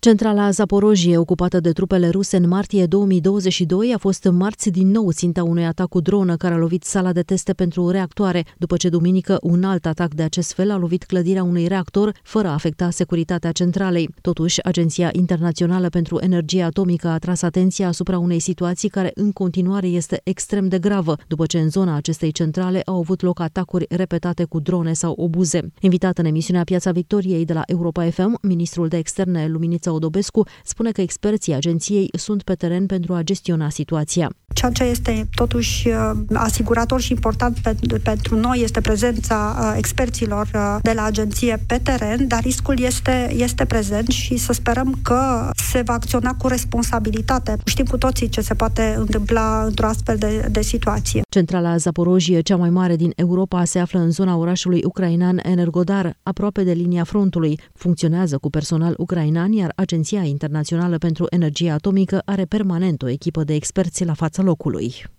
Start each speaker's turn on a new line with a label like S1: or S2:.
S1: Centrala Zaporojie, ocupată de trupele ruse în martie 2022, a fost marți din nou ținta unui atac cu dronă care a lovit sala de teste pentru reactoare, după ce duminică un alt atac de acest fel a lovit clădirea unui reactor, fără a afecta securitatea centralei. Totuși, Agenția Internațională pentru Energie Atomică a tras atenția asupra unei situații care în continuare este extrem de gravă, după ce în zona acestei centrale au avut loc atacuri repetate cu drone sau obuze. Invitat în emisiunea Piața Victoriei de la Europa FM, ministrul de externe Luminița Odobescu spune că experții agenției sunt pe teren pentru a gestiona situația.
S2: Ceea ce este totuși asigurator și important pentru noi este prezența experților de la agenție pe teren, dar riscul este prezent și să sperăm că se va acționa cu responsabilitate. Știm cu toții ce se poate întâmpla într-o astfel de situație.
S1: Centrala Zaporojie, cea mai mare din Europa, se află în zona orașului ucrainean Energodar, aproape de linia frontului. Funcționează cu personal ucrainean, iar Agenția Internațională pentru Energie Atomică are permanent o echipă de experți la fața locului.